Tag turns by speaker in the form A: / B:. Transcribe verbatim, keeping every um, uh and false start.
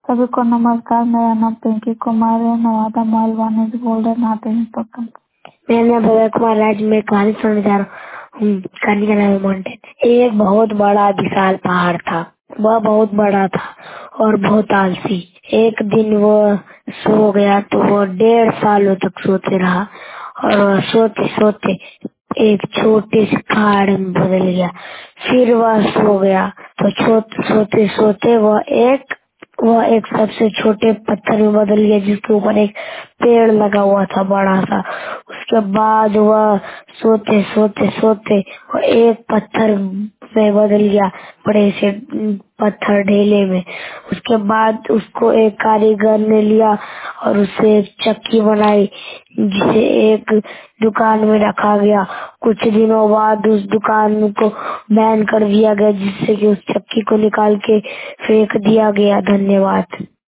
A: सभी को नमस्कार। मेरा नाम पिंकी कुमार है। नवादा महल वाणिज्य बोल रहे नाते पक्का।
B: मेरा नाम भव्य कुमार राज। मैं कहानी सुनने जा रहा हूँ। कहानी का नाम है माउंटेन। एक बहुत बड़ा विशाल पहाड़ था। वह बहुत बड़ा था और बहुत आलसी। एक दिन वह सो गया तो वह डेढ़ सालों तक सोते रहा और वह सोते सोते एक छोटे से पहाड़ में बदल गया। फिर वह सो गया तो छोटे सोते सोते वह एक वह एक सबसे छोटे पत्थर में बदल गया जिसके ऊपर एक पेड़ लगा हुआ था बड़ा सा। उसके बाद वह सोते सोते सोते वह एक पत्थर में बदल गया, बड़े से पत्थर ढेले में। उसके बाद उसको एक कारीगर ने लिया और उससे एक चक्की बनाई जिसे एक दुकान में रखा गया। कुछ दिनों बाद उस दुकान को बैन कर दिया गया जिससे कि उस चक्की को निकाल के फेंक दिया गया। धन्यवाद।